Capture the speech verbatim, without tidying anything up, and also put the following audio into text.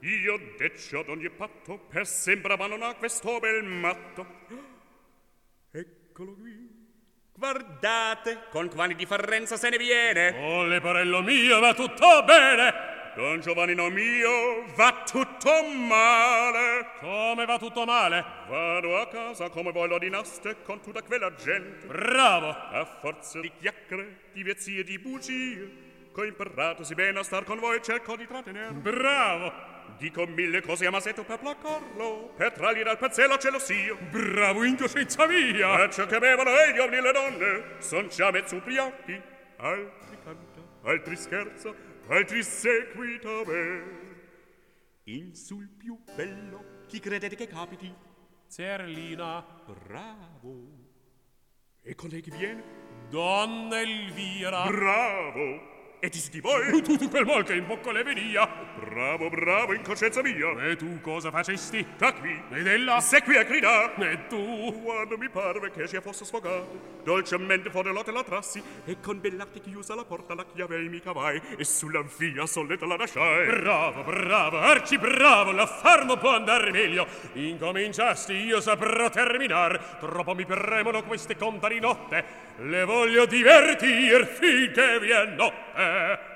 Io deccio ad ogni patto per sempre non a questo bel matto. Eccolo qui. Guardate con quale differenza se ne viene. Oh, leporello mio, va tutto bene. Don Giovannino mio, va tutto male. Come va tutto male? Vado a casa come voi l'ordinaste con tutta quella gente. Bravo. A forza di chiacchiere, di vezzie e di bugie, che ho imparato sì bene a star con voi, cerco di trattenere. Bravo. Dico mille cose a Masetto per placarlo, per trargli dal pezzello celosio. Bravo in coscienza mia. E ciò che bevono e gli uomini e le donne son già mezzo ubriachi. Altri canta, altri scherza, altri seguita me. In sul più bello, chi credete che capiti? Zerlina. Bravo. E con lei chi viene? Donna Elvira. Bravo. E ti di voi? Tu tu quel mal che in bocca le venia. Bravo, bravo, in coscienza mia. E tu cosa facesti? Da qui. Ed ella? Se qui a gridare. E tu? Quando mi parve che sia fosse sfogato, dolcemente fuori l'otte la trassi, e con bell'arte chiusa la porta la chiave mi cavai, e sulla via solletta la lasciai. Bravo, bravo, arci bravo, l'affar non può andare meglio. Incominciasti, io saprò terminar. Troppo mi premono queste conta di notte. Le voglio divertir finché vien notte.